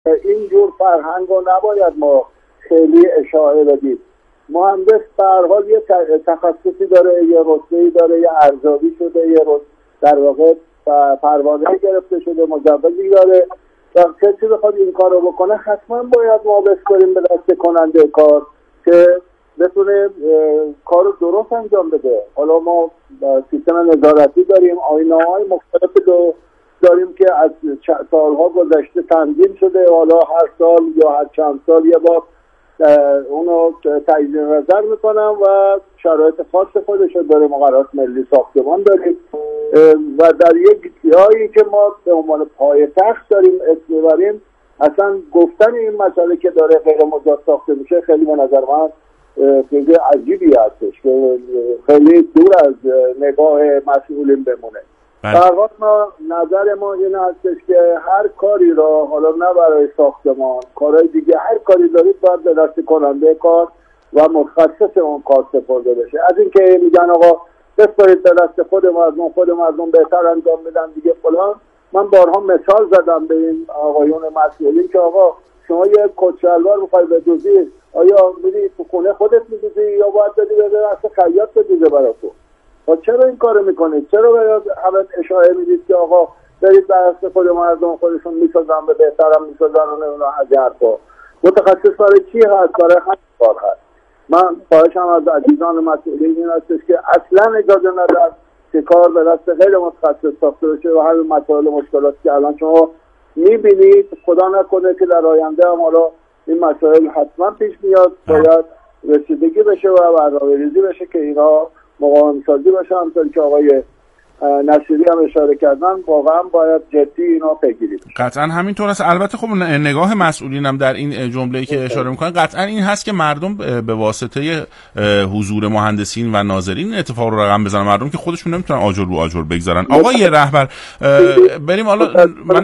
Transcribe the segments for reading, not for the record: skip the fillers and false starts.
این جور فرهنگ رو نباید ما خیلی اشاعه بدیم. مهندس به هر حال یه تخصصی داره، یه رتبه‌ای داره، یه ارزیابی شده، یه در واقع پروانه گرفته شده، مجوزی داره و کسی بخواد این کار رو بکنه حتما باید ما بسپاریم به دست کننده کار که بتونه کار رو درست انجام بده. حالا ما سیستم نظارتی داریم، آیین‌های مختلف داریم که از سالها گذشته تنظیم شده، حالا هر سال یا هر چند سال یه بار اونو تجدید نظر میکنم و شرایط خاص خودش رو داره. مقررات ملی ساختمان داریم و در یک جایی که ما به عنوان پایتخت داریم اسم میبریم، اصلا گفتن این مسئله که داره غیر مجاز ساخته میشه خیلی به نظر من خیلی عجیبی هستش که خیلی دور از نگاه مسئولین بمونه. در واقع نظر ما این هستش که هر کاری را، حالا نه برای ساختمان، کارهای دیگه هر کاری دارید باید به دست کننده کار و متخصص اون کار سپرده بشه. از اینکه میگن آقا بسپارید به دست خود مردم بهتر انجام بدن دیگه فلان، من بارها مثال زدم به این آقایون مسئولین که آقا شما یه کت شلوار می‌خوای بدوزی، آیا میری تو خونه خودت می‌دوزی یا باید بدی به دست خیاط بدوزه برات؟ چرا این کارو میکنید؟ چرا باید همه اشاره میدید که آقا برید در دست خود مردم خودشون میسازن، به بهترم میسازن و نمیدونم از این حرفا؟ متخصص برای چی هست؟ برای همین کار هست. من خواهشم از عزیزان مسئولین این هستش که اصلا اجازه ندن که کار به دست غیر متخصص ساخته بشه و همین مسائل مشکلاتی که الان شما میبینید، خدا نکنه که در آینده هم حالا این مسائل حتما پیش میاد، باید رسیدگی بشه و برنامه‌ریزی بشه که اینا مقاوم سازی باشه. همونطوری که آقای نصیری هم اشاره کردن واقعا باید جدی اینا بگیرید. قطعا همینطور است. البته خب نگاه مسئولین هم در این جمله‌ای که اشاره می‌کنن قطعا این هست که مردم به واسطه حضور مهندسین و ناظرین اتفاق رو رقم بزنن، مردم که خودشون نمیتونن آجر رو آجر بگذارن. آقای رهبر بریم حالا من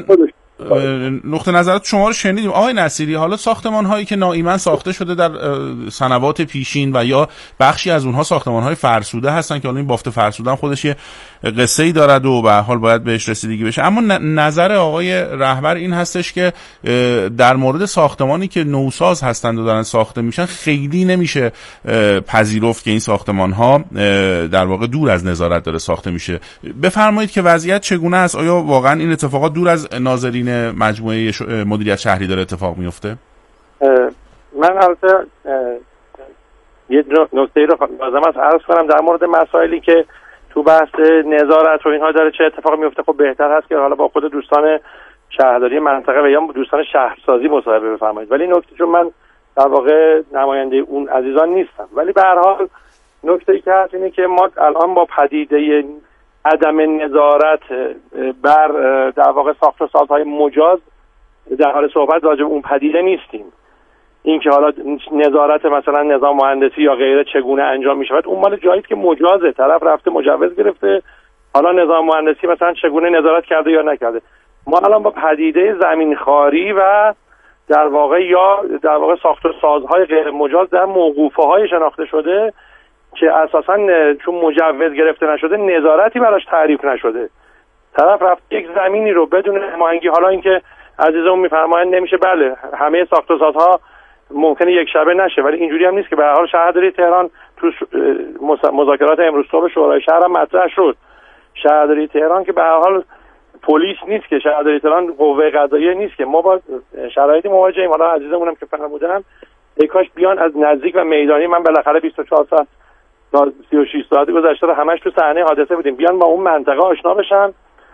نقطه نظرات شما رو شنیدیم. آقای نصیری، حالا ساختمان هایی که ناایمن ساخته شده در سنوات پیشین و یا بخشی از اونها ساختمان های فرسوده هستن که حالا این بافت فرسوده هم خودش یه قصه ای دارد و به هر حال باید بهش رسیدگی بشه، اما نظر آقای رهبر این هستش که در مورد ساختمانی که نوساز هستند و دارن ساخته میشن خیلی نمیشه پذیرفت که این ساختمان ها در واقع دور از نظارت داره ساخته میشه. بفرمایید که وضعیت چگونه است؟ آیا واقعا این اتفاقات دور از ناظرین مجموعه مدیریت شهری داره اتفاق میفته؟ من البته یه نکته رو لازم است عرض کنم در مورد مسائلی که تو بحث نظارت و اینها داره چه اتفاقی میفته. خب بهتر هست که حالا با خود دوستان شهرداری منطقه و یا دوستان شهرسازی مصاحبه بفرمایید، ولی نکته چون من در واقع نماینده اون عزیزان نیستم، ولی به هر حال نکته‌ای که هست اینه که ما الان با پدیده عدم نظارت بر در واقع ساخت و سازهای مجاز در حال صحبت راجع به اون پدیده نیستیم. این که حالا نظارت مثلا نظام مهندسی یا غیره چگونه انجام می شود، اون مال جایی که مجازه، طرف رفته مجوز گرفته، حالا نظام مهندسی مثلا چگونه نظارت کرده یا نکرده. ما الان با پدیده زمینخواری و در واقع ساخت و سازهای غیر مجاز در موقوفه های شناخته شده که اساساً چون مجوز گرفته نشده نظارتی براش تعریف نشده، طرف رفت یک زمینی رو بدون هماهنگی، حالا اینکه عزیزمون میفرمایند نمیشه، بله همه ساخت و سازها ممکنه یک شبه نشه، ولی اینجوری هم نیست که به هر حال شهرداری تهران تو مذاکرات امروز صبح شورای شهر هم مطرح شد. شهرداری تهران که به هر حال پلیس نیست، که شهرداری تهران قوه قضاییه نیست، که ما با شرایطی مواجهیم. حالا عزیزمونم که فرمودن ای کاش بیان از نزدیک و میدانی، من بالاخره 24 ساعت تا 36 ساعت گذشته همش تو صحنه حادثه بودیم، بیان با اون منطقه آشنا بشن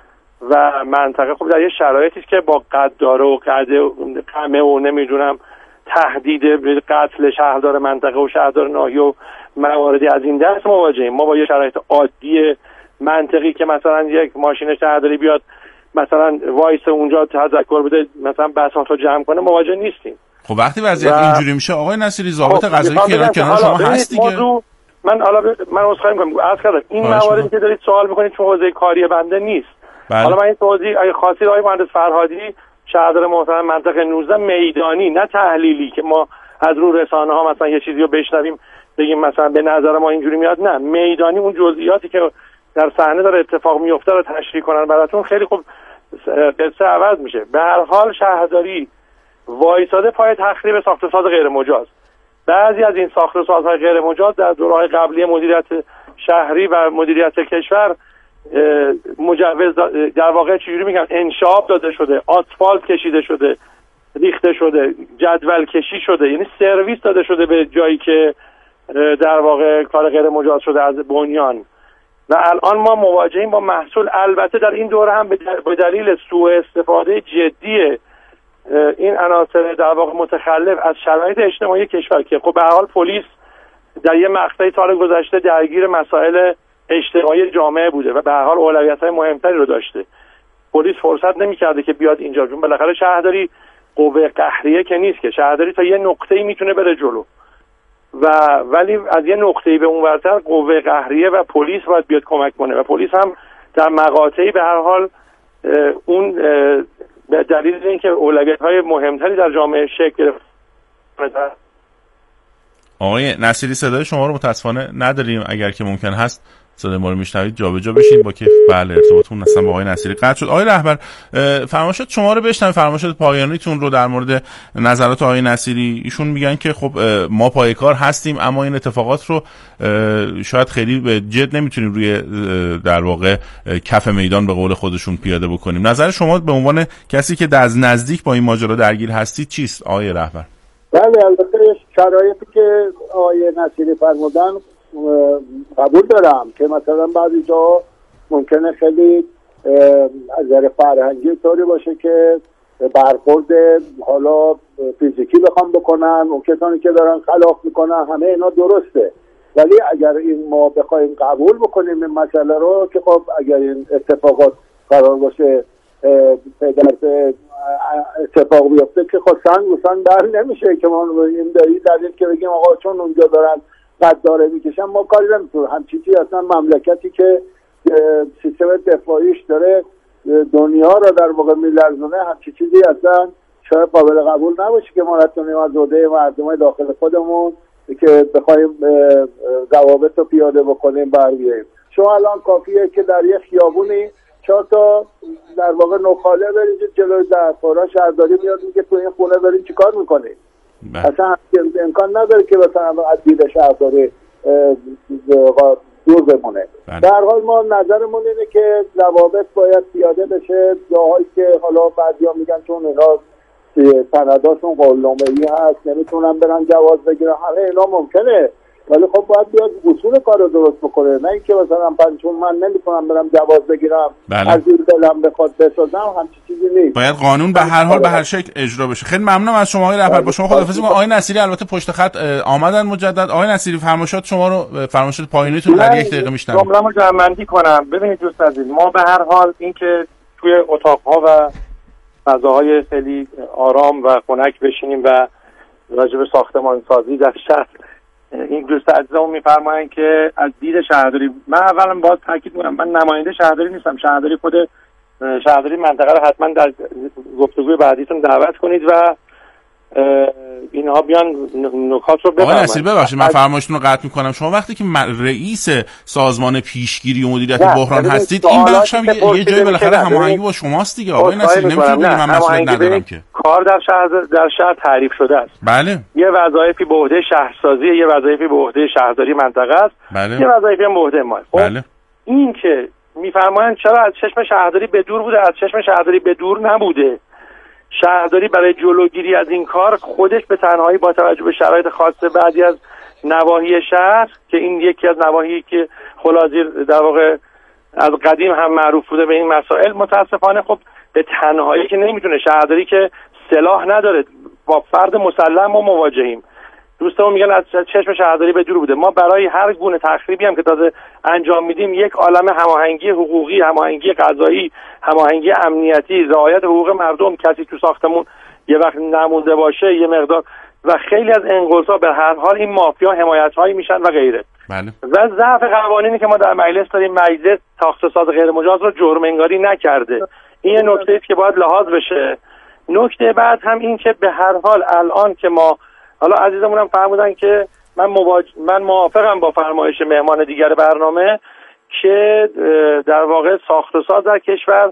و منطقه خب در یه شرایطی است که با قدار و قمع و نمیدونم تهدید قتل شهردار منطقه و شهردار ناحیه و مواردی از این دست مواجهیم. ما با یه شرایط عادی منطقی که مثلا یک ماشین شهرداری بیاد مثلا وایس اونجا تذکر بده مثلا بساط رو جمع کنه مواجه نیستیم. خب وقتی وضعیت اینجوری میشه آقای نصیری، ضابط قضایی کنار شما هست دیگه. من عذرخواهی می‌کنم عرض کردم این مواردی که دارید سوال می‌کنید چون حوزه کاری بنده نیست. حالا من این توضیح اگه خاصی آقای مهندس فرهادی شهردار محترم منطقه 19 میدانی نه تحلیلی که ما از رو رسانه ها مثلا یه چیزی رو بشنویم بگیم مثلا به نظر ما اینجوری میاد، نه میدانی اون جزئیاتی که در صحنه داره اتفاق میفته رو تشریح کنن براتون، خیلی خوب قصه عوض میشه. به هر حال شهرداری وایساده پای تخریب ساخت و ساز غیر مجاز. بعضی از این ساخت و سازهای غیر مجاز در دوره‌های قبلی مدیریت شهری و مدیریت کشور مجوز در واقع چجوری میگن انشاب داده شده، آسفالت کشیده شده، ریخته شده، جدول کشی شده، یعنی سرویس داده شده به جایی که در واقع کار غیر مجاز شده از بنیان. و الان ما مواجهیم با محصول، البته در این دوره هم به دلیل سوء استفاده جدی این عناصر در واقع متخلف از شرایط اجتماعی کشور که خب به هر حال پلیس در یه مقطعی سال گذشته درگیر مسائل اجتماعی جامعه بوده و به هر حال اولویت‌های مهمتری رو داشته. پلیس فرصت نمی‌کرده که بیاد اینجا، چون بالاخره شهرداری قوه قهریه که نیست، که شهرداری تا یه نقطه‌ای میتونه بره جلو ولی از یه نقطه‌ای به اونورتر قوه قهریه و پلیس باید بیاد کمک کنه و پلیس هم در مقاطعی به هر حال اون به دلیل اینکه اولویت‌های مهمتری در جامعه شکل گرفت. آقای نصیری صدای شما رو متاسفانه نداریم، اگر که ممکن هست صدای ما رو میشنوید جابجا بشین با که بله ارتباطتون اصلا با آقای نصیری قطع شد. آقای رهبر فرمایشات شما رو بشنوید، فرمایشات پایانیتون رو در مورد نظرات آقای نصیری. ایشون میگن که خب ما پایکار هستیم اما این اتفاقات رو شاید خیلی به جد نمیتونیم روی در واقع کف میدان به قول خودشون پیاده بکنیم. نظر شما به عنوان کسی که از نزدیک با این ماجرا درگیر هستید چیست آقای رهبر؟ بله البته شرایطی که آقای نصیری فرمودن قبول دارم که مثلا بعضی جا ممکنه خیلی از نظر فرهنگی طوری باشه که برخورد حالا فیزیکی بخوام بکنن، اون کسانی که دارن خلاف میکنن، همه اینا درسته. ولی اگر این ما بخوایم قبول بکنیم این مسئله رو که خب اگر این اتفاقات قرار باشه در اتفاق بیفته که خب سنگ بر نمیشه که ما این دلیل که بگیم آقا چون اونجا دارن قد داره میکشن ما کاری نمیتونیم. همچی چیزی اصلا مملکتی که سیستم دفاعیش داره دنیا را در واقع میلرزونه، همچی چیزی اصلا شاید قابل قبول نباشه که ما نتونیم از عهده مردم داخل خودمون که بخوایم ضوابط رو پیاده بکنیم بر بیاییم. شما الان کافیه که در یه خیابونی 4 تا در واقع نخاله برید جلوی دفترها، شهرداری میاد میگه تو این خونه برید چیکار میکنید؟ اصلا امکان نداره که مثلا از دید شهرداری دور بمونه. در حال ما نظرمون اینه که ضوابط باید پیاده بشه. جاهایی که حالا بعضیا میگن چون اینا سنداشون قولنامه‌ای هست نمیتونن برن جواز بگیرن، همه اینا ممکنه، ولی خب باید بیاد اصول کار رو درست بکنه، نه اینکه مثلا چون من نمیتونم برم جواز بگیرم از این دلم بخواد بسازم، همچین چیزی نیست. باید قانون به هر حال به هر شکل اجرا بشه. خیلی ممنونم از شما آقای رهبر. با شما خداحافظی می‌کنم. آقای نصیری البته پشت خط آمدن مجدد. آقای نصیری فرمایشات شما رو، فرمایشات پایانیتون در 1 دقیقه میشنویم. جمله‌مو جمع‌بندی کنم. ببینید دوست عزیز، ما به هر حال اینکه توی اتاق‌ها و فضاهای خیلی آرام و خنک بشینیم و راجع به ساختمان‌سازی در شهر این دوست عزیزمون میفرمایند که از دید شهرداری، من اولا باید تاکید کنم من نماینده شهرداری نیستم. شهرداری خود شهرداری منطقه رو حتما در گفتگوی بعدیتون دعوت کنید و اینها بیان نکات رو بفرمایید. آقای نصیری ببخشید من فرمایشتون رو قطع میکنم. شما وقتی که رئیس سازمان پیشگیری و مدیریت بحران هستید این بخش هم یه جایی بالاخره هماهنگی با شماست دیگه آقای نصیری. نمیتونید بگید من مسئولیت ندارم که کار در شهر تعریف شده است. بله. یه وظایفی به عهده شهرسازی، یه وظایفی به عهده شهرداری منطقه است. بله. یه وظایفی هم به عهده ما. بله. این که میفرمایند چرا از چشم شهرداری به دور بوده، از چشم شهرداری به دور نبوده. شهرداری برای جلوگیری از این کار خودش به تنهایی با توجه به شرایط خاص بعضی از نواحی شهر که این یکی از نواحی که خلاصیر در واقع از قدیم هم معروف بوده به این مسائل، متاسفانه خب به تنهایی که نمیتونه، شهرداری که سلاح نداره، با فرد مسلح ما مواجهیم. دوستان میگن از چشم شهرداری به دور بوده. ما برای هر گونه تخریبی هم که تازه انجام میدیم یک عالم هماهنگی حقوقی، هماهنگی قضایی، هماهنگی امنیتی، رعایت حقوق مردم، کسی تو ساختمون یه وقت نمونده باشه یه مقدار و خیلی از انقلاب‌ها به هر حال این مافیا حمایت‌هایی میشن و غیره. بله. و ضعف قوانینی که ما در مجلس داریم، مجلس ساخت و ساز غیر مجاز رو جرم انگاری نکرده. این یه نکته است که باید لحاظ بشه. نکته بعد هم این که به هر حال الان که ما حالا عزیزمونم فرمودن که من موافقم با فرمایش مهمان دیگر برنامه که در واقع ساخت و ساز در کشور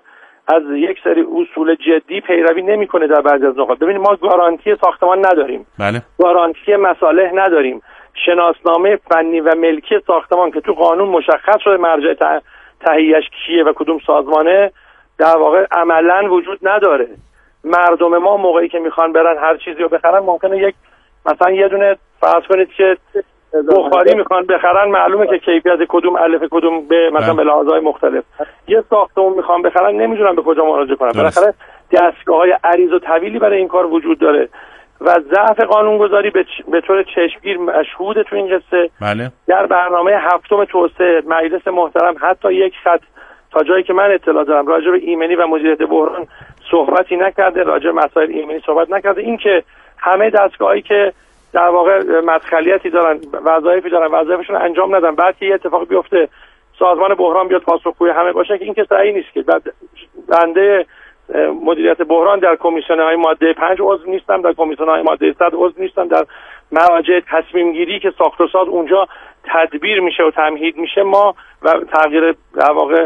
از یک سری اصول جدی پیروی نمیکنه در بعضی از نقاط. ببینید ما گارانتی ساختمان نداریم، بله، گارانتی مصالح نداریم، شناسنامه فنی و ملکی ساختمان که تو قانون مشخص شده مرجع تهیه‌اش کیه و کدوم سازمانه در واقع عملاً وجود نداره. مردم ما موقعی که میخوان برن هر چیزی رو بخرن ممکنه یک مثلا یه دونه فرض کنید که بخاری میخوان بخرن، معلومه که کیفیت کدوم الف کدوم به مثلا به لحاظهای مختلف. یه ساختمون میخوان بخرن نمیدونن به کجا مراجعه کنن. بالاخره دستگاه‌های عریض و طویلی برای این کار وجود داره و ضعف قانونگذاری به طور چشمگیر مشهود تو این قصه. بله. در برنامه هفتم توسعه مجلس محترم حتی یک خط تا جایی که من اطلاع دارم راجع به ایمنی و مدیریت بحران صحبتی نکرده، راجع به مسائل ایمنی صحبت نکرده. این که همه دستگاهایی که در واقع مدخلیتی دارن، وظایفی دارن، وظایفشون انجام ندن، بعد که یه اتفاقی بیفته سازمان بحران بیاد پاسخگوی همه باشه، که این که صحیح نیست. که بنده مدیریت بحران در کمیسیون‌های ماده 5 عضو نیستم، در کمیسیون‌های ماده 100 عضو نیستم، در مراجع تصمیم گیری که ساخت و ساز اونجا تدبیر میشه و تمهید میشه ما و تغییر در واقع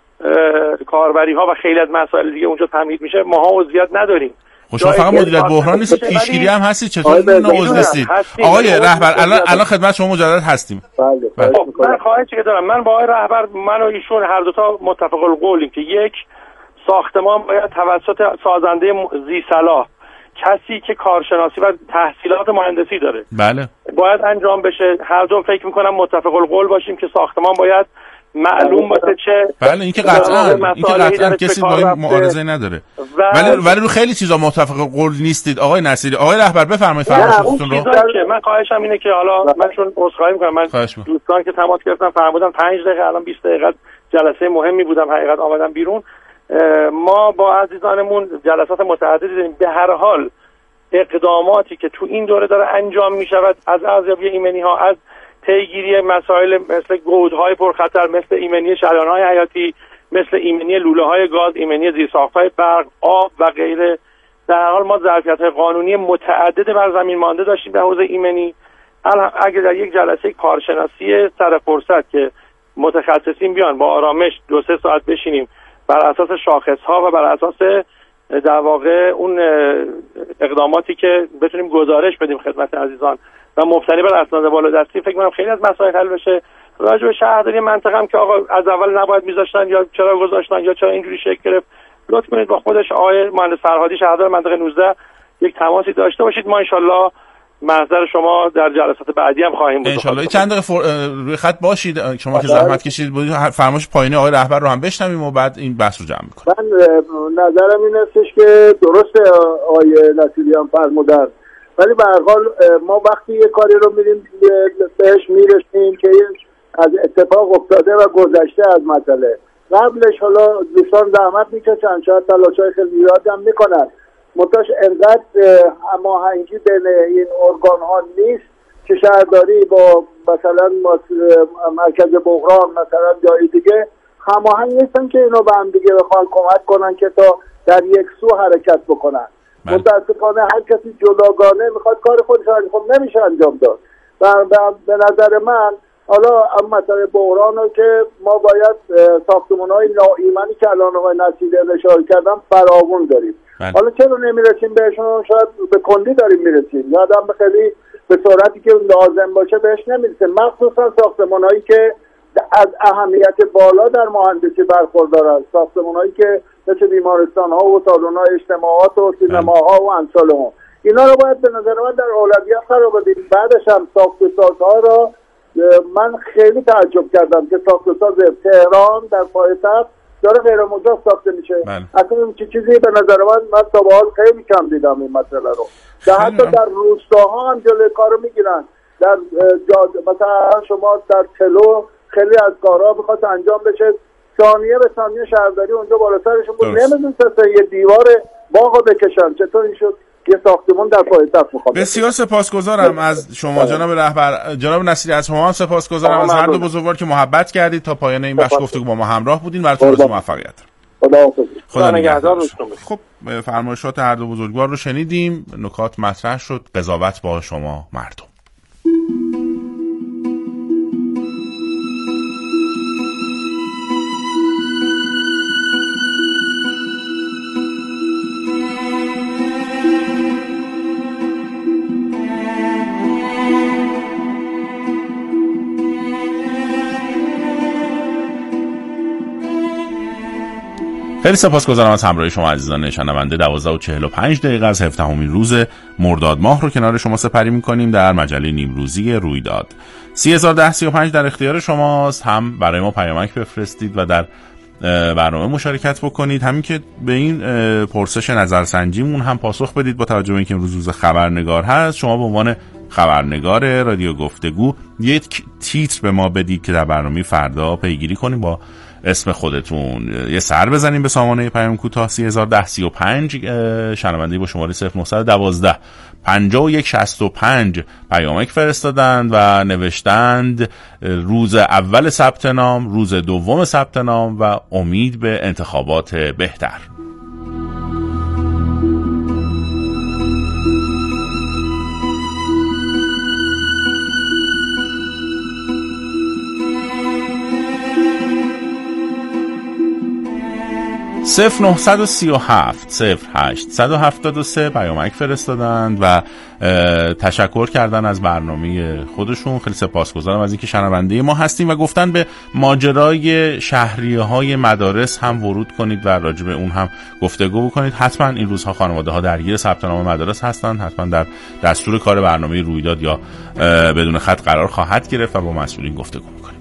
کاربری ها و خیلی از مسائل دیگه اونجا تمهید میشه، ماها عضویت نداریم. شما فقط مدیریت بحران نیست، پیشگیری هم هستی. چطور این عضو نیستید آقای رهبر؟ الان خدمت شما مجدد هستیم. بله. من خواهشی که دارم، من با آقای رهبر، من و ایشون هر دو تا متفق القولیم که یک ساختمان باید توسط سازنده ذی صلاح، کسی که کارشناسی و تحصیلات مهندسی داره، بله، باید انجام بشه. هر دو فکر میکنم متفق القول باشیم که ساختمان باید معلوم باشه چه. بله، این که قطعا کسی با این معارضه نداره. ولی رو خیلی چیزا متفق قول نیستید آقای نصیری. آقای رهبر بفرمایید فرمایشتون رو. که من خواهشم اینه که حالا من چون عذرخواهی میکنم، من دوستان که تماس گرفتن فرمودن 5 دقیقه، الان 20 دقیقه جلسه مهمی بودم حقیقت آمدم بیرون. ما با عزیزانمون جلسات متعددی داریم. به هر حال اقداماتی که تو این دوره داره انجام میشود، از ارزیابی ایمنی ها، از پیگیری مسائل مثل گودهای پرخطر، مثل ایمنی شریان‌های حیاتی، مثل ایمنی لوله‌های گاز، ایمنی زیرساخت‌های برق، آب و غیره، در هر حال ما ظرفیت‌های قانونی متعدد بر زمین مانده داشتیم در حوزه ایمنی. اگه در یک جلسه کارشناسی سر فرصت که متخصصین بیان با آرامش 2-3 ساعت بشینیم بر اساس شاخص‌ها و بر اساس در واقع اون اقداماتی که بتونیم گزارش بدیم خدمت عزیزان و مبتنی بر اسناد بالادستی، فکر کنم خیلی از مسائل حل بشه. راجع به شهرداری منطقه هم که آقا از اول نباید میذاشتن یا چرا گذاشتن یا چرا اینجوری شکل گرفت، لطف کنید با خودش آقای مهندس فرهادی شهردار منطقه 19 یک تماسی داشته باشید. ما ان شاءالله محضر شما در جلسات بعدی هم خواهیم بود. ان شاءالله چند دقیقه روی خط باشید شما که زحمت کشید بودید، فرمایش پایینی آقای رهبر رو هم بشنویم و بعد این بحث رو جمع می‌کنیم. من نظرم این استش که درسته آقای نصیری هم فرمودن، ولی به هر حال ما وقتی یه کاری رو میریم بهش میرسیم که از اتفاق افتاده و گذشته از مسئله، قبلش حالا دوستان زحمت میکشن، شاید تلاش‌های خیلی زیادی هم میکنن، منتهاش انقدر هماهنگی بین این ارگان ها نیست که شهرداری با مثلا مرکز بحران مثلا جای دیگه هماهنگ نیستن که اینو به هم دیگه بخوان کمک کنن که تا در یک سو حرکت بکنن. متاسفانه هر کسی جداگانه میخواد کار خودش رو نمیشه انجام داد. و به نظر من حالا مسئله بحران رو که ما باید ساختمان‌های ناایمنی که الان آقای نصیری اشاره کردن فراوون داریم. حالا چرا نمیرسیم بهشون؟ شاید به کندی داریم میرسیم، یا آدم خیلی به سرعتی که لازم باشه بهش نمیرسه، مخصوصا ساختمان‌هایی که از اهمیت بالا در مهندسی برخوردارن، ساختمان‌هایی که مثل بیمارستان‌ها و سالن‌های اجتماعات و سینماها و امثال هم. اینا رو باید به نظر من در اولویت قرار بدیم. بعدش هم ساخت‌وسازها را من خیلی تعجب کردم که ساخت‌وساز تهران در پایتخت داره غیر مجاز ساخته میشه. اصلا این چیزی به نظر من تا به حال خیلی کم دیدم این مسئله رو. حتی در روستاها هم جلوی کارو میگیرن. در مثلا شما در تلو خیلی از کارها بخواد انجام بشه، ثانیه به ثانیه شهرداری اونجا بالا سرشون بود، نمیدونستن یه دیوار باغو بکشن. چطور این شد یه ساختمان در پایتخت میخواد؟ بسیار سپاسگزارم از شما جناب رهبر. جناب نصیری از شما هم سپاسگزارم، از هر دو بزرگوار که محبت کردید تا پایان این بخش گفتگو با ما همراه بودین. براتون روز موفقیت. خدا نگهدار. خب فرمایشات هر دو بزرگوار رو شنیدیم، نکات مطرح شد، قضاوت با شما مردم. خیلی سپاسگزارم از همراهی شما عزیزان شنونده. 12:45 از 17مین روز مرداد ماه رو کنار شما سپری می‌کنیم در مجله نیمروزی رویداد. 301035 در اختیار شماست. هم برای ما پیامک بفرستید و در برنامه مشارکت بکنید، همین که به این پرسش نظرسنجیمون هم پاسخ بدید. با توجه به اینکه امروز روز خبرنگار هست، شما به عنوان خبرنگار رادیو گفتگو یک تیتر به ما بدید که در برنامه فردا پیگیری کنیم با اسم خودتون. یه سر بزنیم به سامانه پیام کوتاه 301035 شنونده‌ای با شماره 0912 5165 پیامک فرستادند و نوشتند روز اول ثبت نام، روز دوم ثبت نام و امید به انتخابات بهتر. صفر 937 08 173 پیامک فرستادند و تشکر کردن از برنامه خودشون. خیلی سپاسگزارم از اینکه شنونده ما هستیم و گفتن به ماجرای شهریه‌های مدارس هم ورود کنید و راجع به اون هم گفتگو بکنید. حتما این روزها خانواده‌ها درگیر ثبت نام مدارس هستند، حتما در دستور کار برنامه رویداد یا بدون خط قرار خواهد گرفت و با مسئولین گفتگو می‌کنیم.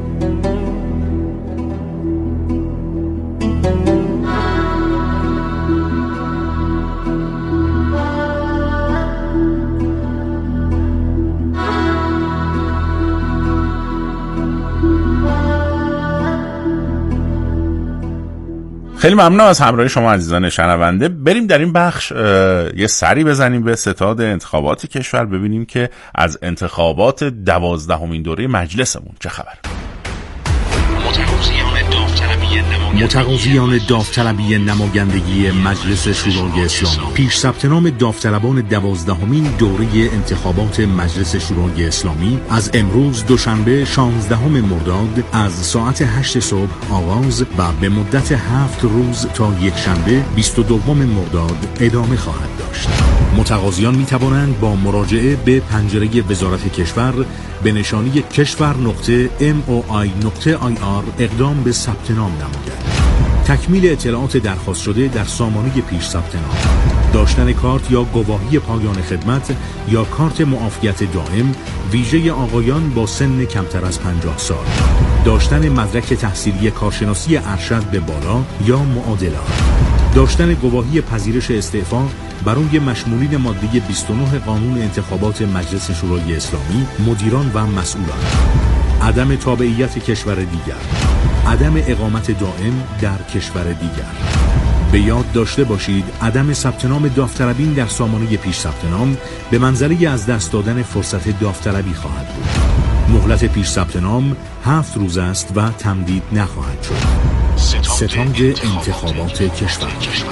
خیلی ممنونم از همراهی شما عزیزان شنونده. بریم در این بخش یه سری بزنیم به ستاد انتخابات کشور، ببینیم که از انتخابات 12مین دوره مجلسمون چه خبر. متقاضیان داوطلبی نمایندگی مجلس شورای اسلامی پیش ثبت نام داوطلبان 12مین دوره انتخابات مجلس شورای اسلامی از امروز دوشنبه 16 مرداد از ساعت 8 صبح آغاز و به مدت 7 روز تا یک شنبه 22 مرداد ادامه خواهد داشت. متقاضیان می توانند با مراجعه به پنجره وزارت کشور به نشانی keshvar.moi.ir اقدام به ثبت نام نمایند. تکمیل اطلاعات درخواست شده در سامانه پیش ثبت نام، داشتن کارت یا گواهی پایان خدمت یا کارت معافیت دائم ویژه آقایان با سن کمتر از 50 سال، داشتن مدرک تحصیلی کارشناسی ارشد به بالا یا معادلات، داشتن گواهی پذیرش استعفا برای مشمولین ماده 29 قانون انتخابات مجلس شورای اسلامی، مدیران و مسئولان، عدم تابعیت کشور دیگر، عدم اقامت دائم در کشور دیگر. به یاد داشته باشید عدم ثبت نام داوطلبین در سامانه پیش ثبت نام به منزله از دست دادن فرصت داوطلبی خواهد بود. مهلت پیش ثبت نام 7 روز است و تمدید نخواهد شد. ستاد انتخابات کشور.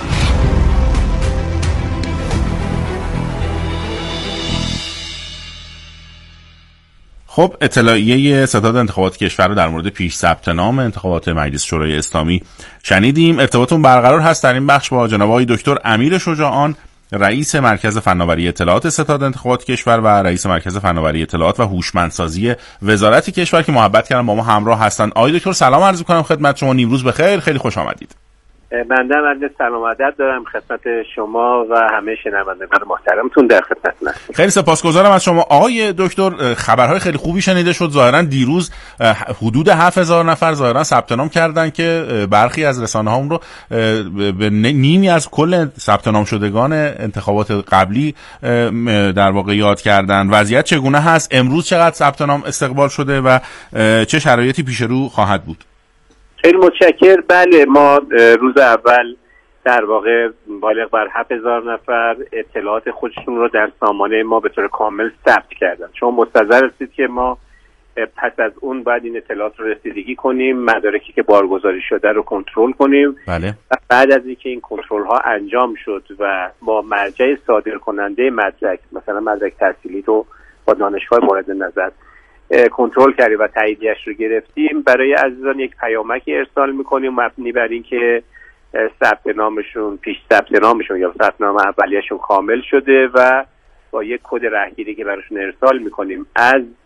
خب اطلاعیه ستاد انتخابات کشور رو در مورد پیش ثبت نام انتخابات مجلس شورای اسلامی شنیدیم. ارتباطمون برقرار هست در این بخش با جناب آقای دکتر امیر شجاعان، رئیس مرکز فناوری اطلاعات ستاد انتخابات کشور و رئیس مرکز فناوری اطلاعات و هوشمندسازی وزارت کشور که محبت کردن با ما همراه هستند. آقای دکتر سلام عرض می‌کنم خدمت شما. نیمروز بخیر، خیلی خوش آمدید. بنده عرض سلام عدد دارم خدمت شما و همه شنوندگان محترمتون در خدمتتون هستم. خیلی سپاسگزارم از شما آقای دکتر. خبرهای خیلی خوبی شنیده شد. ظاهرا دیروز حدود 7000 نفر ظاهرا ثبت نام کردن که برخی از رسانه‌ها اون رو به نیمی از کل ثبت نام شدگان انتخابات قبلی در واقع یاد کردن. وضعیت چگونه هست؟ امروز چقدر ثبت نام استقبال شده و چه شرایطی پیش رو خواهد بود؟ خیلی متشکر. بله، ما روز اول در واقع بالغ بر 7000 نفر اطلاعات خودشون رو در سامانه ما به طور کامل ثبت کردن. شما مستحضر هستید که ما پس از اون باید این اطلاعات رو رسیدگی کنیم، مدارکی که بارگذاری شده رو کنترل کنیم. بله. و بعد از اینکه این کنترل ها انجام شد و با مرجع صادر کننده مدرک، مثلا مدرک تحصیلی رو با دانشگاه مورد نظر کنترل کردیم و تاییدیش رو گرفتیم، برای عزیزان یک پیامک ارسال میکنیم مبنی بر اینکه ثبت نامشون، پیش ثبت نامشون یا ثبت نام اولیه‌شون کامل شده و با یک کد رهگیری که براشون ارسال میکنیم از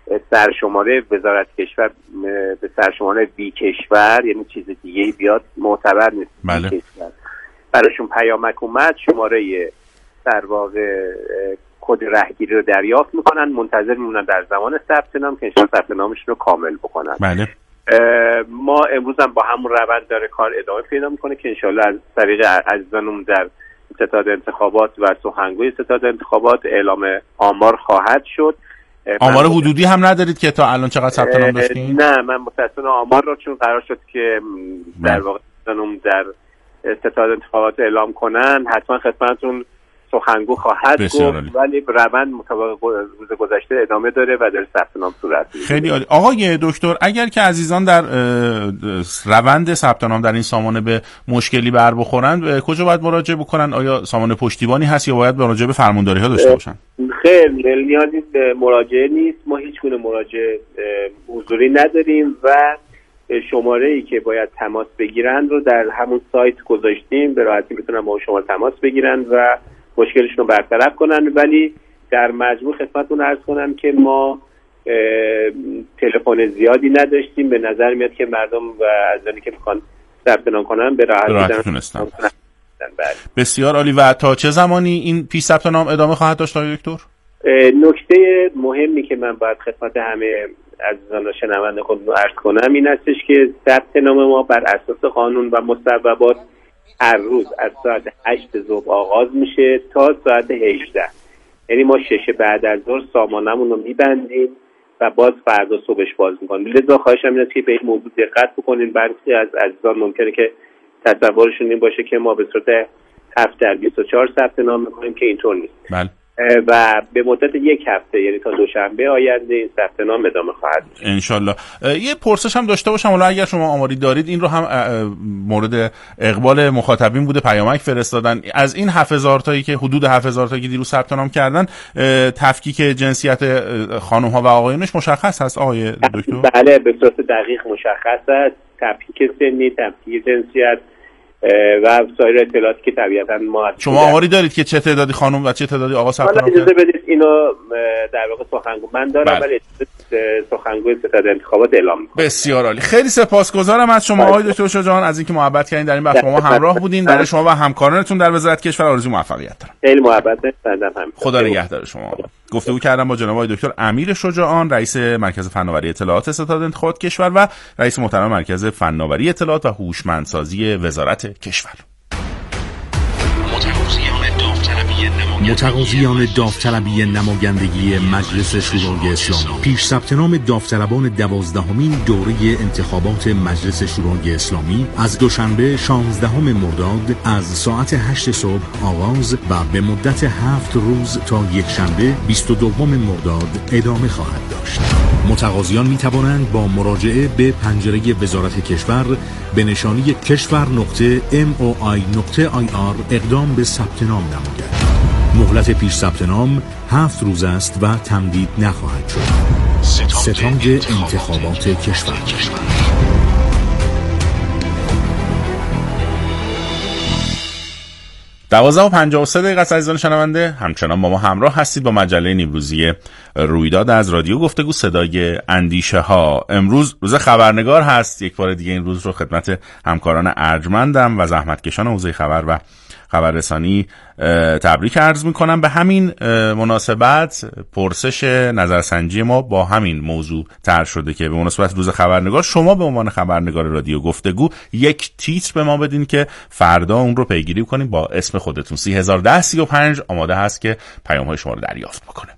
سرشماره وزارت کشور به سرشماره بی کشور، یعنی چیز دیگه بیاد معتبر نیست. بله. براشون پیامک اومد، شماره در واقع کد رهگیری رو دریافت میکنن، منتظر میمونن در زمان ثبت نام که انشاءالله ثبت نامشون رو کامل بکنن. بله. ما امروز هم با همون روند داره کار ادامه پیدا میکنه که انشاءالله از طریق عزیزانمون در ستاد انتخابات و سخنگوی ستاد انتخابات اعلام آمار خواهد شد. آمار حدودی هم ندارید که تا الان چقدر ثبت نام داشتین؟ نه، من متأسفانه آمار رو چون قرار شد که در واقع در ستاد انتخابات اعلام کنن حتما خدمتتون سخنگو خواهد گفت، ولی روند مطابق روز گذشته ادامه داره و در ثبت نام صورت میگیره. خیلی عالی. آقای دکتر، اگر که عزیزان در روند ثبت نام در این سامانه به مشکلی بر بخورن کجا باید مراجعه بکنن؟ آیا سامانه پشتیبانی هست یا باید مراجعه به فرمانداری ها داشته باشن؟ خیر، نیازی به مراجعه نیست. ما هیچ گونه مراجعه حضوری نداریم و شماره‌ای که باید تماس بگیرن رو در همون سایت گذاشتیم، به راحتی میتونن با شما تماس بگیرن و مشکلشون رو برطرف کنن. ولی در مجموع خدمتتون عرض کنم که ما تلفن زیادی نداشتیم. به نظر میاد که مردم و عزیزانی که میخوان ثبت نام کنن به راحتی تونستن. بسیار عالی. و تا چه زمانی این پیش ثبت نام ادامه خواهد داشت آقای دکتر؟ نکته مهمی که من باید خدمت همه عزیزان و شنونده خودمون عرض کنم این هستش که ثبت نام ما بر اساس قانون و مصوبات هر روز از ساعت 8 صبح آغاز میشه تا ساعت 18. یعنی ما 6 بعد از ظهر سامانمون رو میبندیم و باز فردا صبحش باز میکنیم. لذا خواهشم اینه که به این موضوع دقت بکنین. برخی از عزیزان ممکنه که تصورشون این باشه که ما به صورت 7 در 24 ثبت نام میکنیم که اینطور نیست. بله. و به مدت یک هفته یعنی تا دوشنبه آینده این ثبت نام ادامه خواهد داشت انشالله. یه پرسش هم داشته باشم، حالا اگر شما آماری دارید این رو هم مورد اقبال مخاطبین بوده، پیامک فرستادن. از این 7000 تایی که حدود 7000 تایی که دیروز ثبت نام کردن تفکیک جنسیت خانم ها و آقایونش مشخص هست آقای دکتر؟ بله، به صورت دقیق مشخص است. تفکیک سنی، تفکیک جنسیت و سایر اطلاعاتی که طبیعتا ما شما آماری دارید که چه تعدادی خانم و چه تعدادی آقا ثبت نام کردن؟ اجازه بدید اینو در واقع سخنگو من دارم، ولی سخنگوی ستاد انتخابات اعلام می‌کنه. بسیار عالی. خیلی سپاسگزارم از شما آقای دکتر شجاعان از اینکه محبت کردین در این بحث با ما همراه بودین. برای شما و همکارانتون در وزارت کشور آرزوی موفقیت دارم. خیلی محبت دارم. خدا نگهدار شما. گفتگو کردم با جناب آقای دکتر امیر شجاعان، رئیس مرکز فناوری اطلاعات ستاد انتخابات کشور و رئیس محترم مرکز فناوری اطلاعات و هوشمندسازی وزارت کشور. متقاضیان داوطلبی نمایندگی مجلس شورای اسلامی پیش ثبت نام داوطلبان 12مین دوره انتخابات مجلس شورای اسلامی از دوشنبه 16 مرداد از ساعت 8 صبح آغاز و به مدت 7 روز تا یکشنبه 22 مرداد ادامه خواهد داشت. متقاضیان می توانند با مراجعه به پنجره وزارت کشور به نشانی keshvar.moi.ir اقدام به ثبت نام نمایند. مهلت پیش ثبت نام 7 روز است و تمدید نخواهد شد. ستاد انتخابات کشور. 12:53 عزیزان شنونده، همچنان با ما همراه هستید با مجله نیمروزی رویداد از رادیو گفتگو صدای اندیشه ها. امروز روز خبرنگار هست. یک بار دیگه این روز رو خدمت همکاران ارجمندم و زحمتکشان حوزه خبر و خبررسانی تبریک عرض میکنم. به همین مناسبت پرسش نظرسنجی ما با همین موضوع طرح شده که به مناسبت روز خبرنگار شما به عنوان خبرنگار رادیو گفتگو یک تیتر به ما بدین که فردا اون رو پیگیری کنیم با اسم خودتون. 301035 آماده هست که پیام‌های شما رو دریافت بکنه.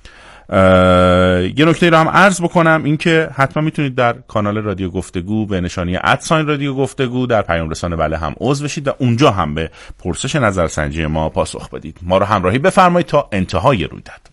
یه نکته رو هم عرض بکنم، این که حتما میتونید در کانال رادیو گفتگو به نشانی @رادیو گفتگو در پیام رسانه بله هم عضو بشید و اونجا هم به پرسش نظرسنجی ما پاسخ بدید. ما رو همراهی بفرمایید تا انتهای رویداد.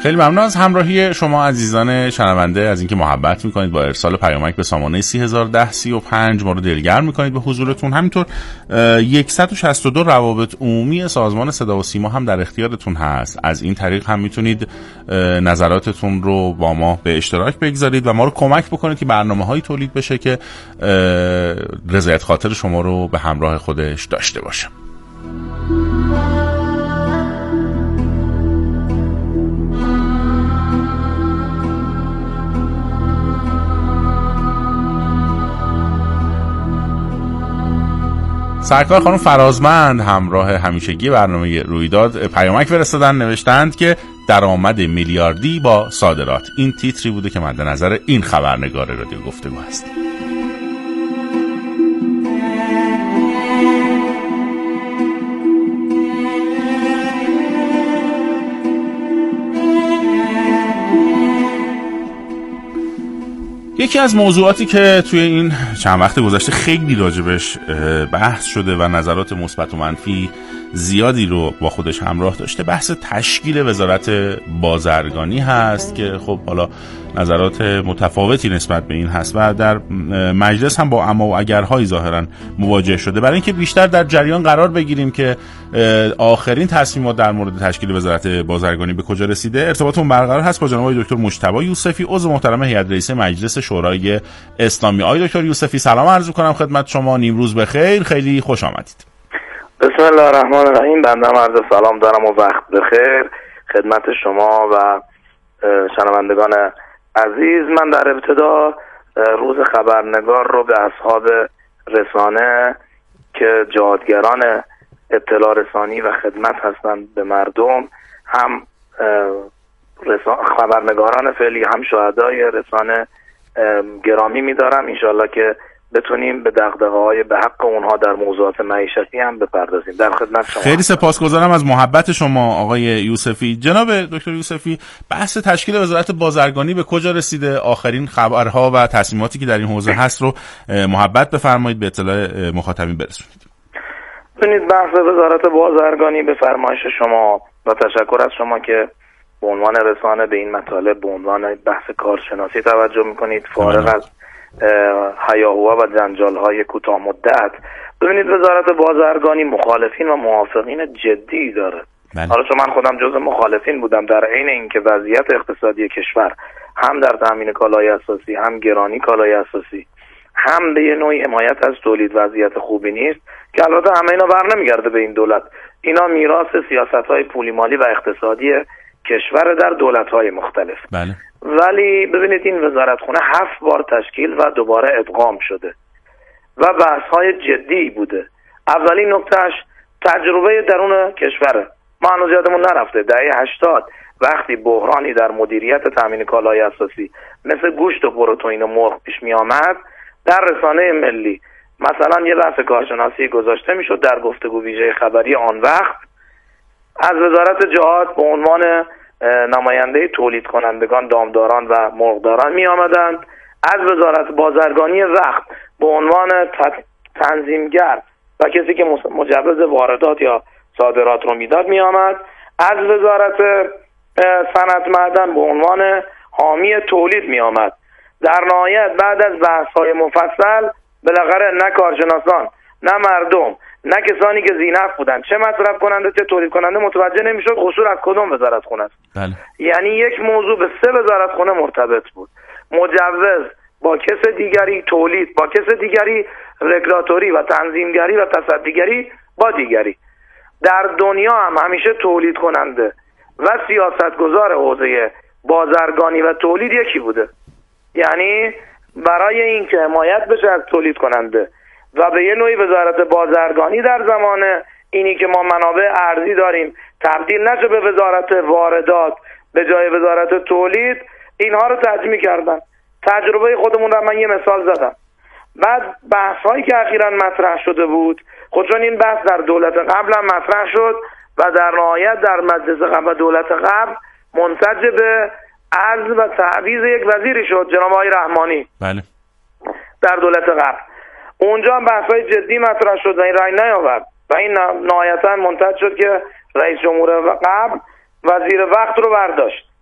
خیلی ممنون از همراهی شما عزیزان شنونده، از اینکه محبت میکنید با ارسال پیامک به سامانه 301035 ما رو دلگرم میکنید به حضورتون. همینطور 162 روابط عمومی سازمان صدا و سیما هم در اختیارتون هست. از این طریق هم میتونید نظراتتون رو با ما به اشتراک بگذارید و ما رو کمک بکنید که برنامه‌هایی تولید بشه که رضایت خاطر شما رو به همراه خودش داشته باشه. سرکار خانم فرازمند همراه همیشگی برنامه رویداد پیامک فرستادن، نوشتند که درآمد میلیاردی با صادرات. این تیتری بوده که مد نظر این خبرنگار رادیو گفتگو هست. یکی از موضوعاتی که توی این چند وقت گذشته خیلی راجبش بحث شده و نظرات مثبت و منفی زیادی رو با خودش همراه داشته، بحث تشکیل وزارت بازرگانی هست که خب حالا نظرات متفاوتی نسبت به این هست و در مجلس هم با اما و اگرهایی ظاهرا مواجه شده. برای اینکه بیشتر در جریان قرار بگیریم که آخرین تصمیمات در مورد تشکیل وزارت بازرگانی به کجا رسیده، ارتباطمون برقرار هست با جناب دکتر مجتبی یوسفی، عضو محترم هیئت رئیسه مجلس شورای اسلامی. آقای دکتر یوسفی سلام عرض می‌کنم خدمت شما، نیمروز بخیر، خیلی خوش آمدید. بسم الله الرحمن الرحیم. بنده هم عرض سلام دارم و وقت بخیر خدمت شما و شنوندگان عزیز. من در ابتدا روز خبرنگار رو به اصحاب رسانه که جهادگران اطلاع رسانی و خدمت هستند به مردم، هم خبرنگاران فعلی هم شهدای رسانه گرامی می‌دارم. انشالله که بتونیم به دغدغه‌های به حق اونها در موضوعات معیشتی هم بپردازیم. در خدمت شما. خیلی سپاسگزارم از محبت شما آقای یوسفی. جناب دکتر یوسفی، بحث تشکیل وزارت بازرگانی به کجا رسیده؟ آخرین خبرها و تصمیماتی که در این حوزه هست رو محبت بفرمایید به اطلاع مخاطبین برسونید. ببینید، بحث وزارت بازرگانی به فرمایش شما و تشکر از شما که به عنوان رسانه به این مطالب به عنوان بحث کارشناسی توجه می‌کنید، فارغ از هیاهوها و جنجال‌های کوتاه مدت. ببینید، وزارت بازرگانی مخالفین و موافقین جدی داره. حالا چون من خودم جزء مخالفین بودم، در عین اینکه وضعیت اقتصادی کشور هم در تامین کالای اساسی، هم گرانی کالای اساسی، هم به یه نوعی حمایت از تولید وضعیت خوبی نیست که البته همه اینا برنمیگرده به این دولت. اینا میراث سیاست‌های پولی مالی و اقتصادی کشور در دولت‌های مختلف. بله. ولی ببینید، این وزارتخونه 7 بار تشکیل و دوباره ادغام شده و بحث‌های جدی بوده. اولین نکتهش تجربه درون کشوره. ما هنوز یادمون نرفته دهه 80 وقتی بحرانی در مدیریت تامین کالای اساسی مثل گوشت و پروتئین و مرغ پیش می آمد، در رسانه ملی مثلا یه بحث کارشناسی گذاشته میشد در گفتگو ویژه خبری آن وقت، از وزارت جهاد به عنوان نماینده تولید کنندگان، دامداران و مرغداران می آمدند، از وزارت بازرگانی وقت به عنوان تنظیمگر و کسی که مجوز واردات یا صادرات رو میداد می آمد، از وزارت صنعت معدن به عنوان حامی تولید می آمد. در نهایت بعد از بحث‌های مفصل بالاخره نه کارشناسان، نه مردم، نه کسانی که ذی‌نفع بودن، چه مصرف کننده چه تولید کننده، متوجه نمیشد قصور از کدوم وزارتخونه است. بله. یعنی یک موضوع به 3 وزارتخونه مرتبط بود. مجوز با کس دیگری، تولید با کس دیگری، رگولاتوری و تنظیمگری و تصدیگری با دیگری. در دنیا هم همیشه تولید کننده و سیاستگزار حوزه بازرگانی و تولید یکی بوده. یعنی برای اینکه حمایت بشه از تولید کننده و به یه نوعی وزارت بازرگانی در زمان اینی که ما منابع ارزی داریم تبدیل نشه به وزارت واردات به جای وزارت تولید، اینها رو تجمیع کردن. تجربه خودمون رو من یه مثال زدم. بعد بحث هایی که اخیراً مطرح شده بود، خود چون این بحث در دولت قبل هم مطرح شد و در نهایت در مجلس قبل و دولت قبل منتج به عزل و تعویض یک وزیری شد، جناب آقای رحمانی. بله. در دولت قبل اونجا هم بحث های جدی مطرح شد و این رای نیاورد و این نهایتا منتج شد که رئیس جمهور قبل وزیر وقت رو برداشت.